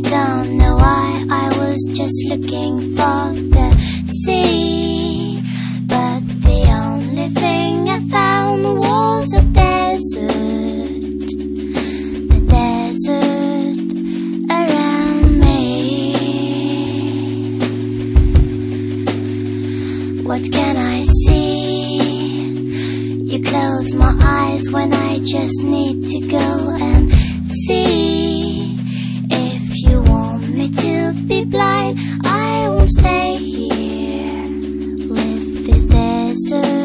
don't know why, I was just looking for the sea, but the only thing I found was a desert, the desert around me. What can I see? You close my eyes when I just need to go and see. If you want me to be blind, I won't stay here with this desert.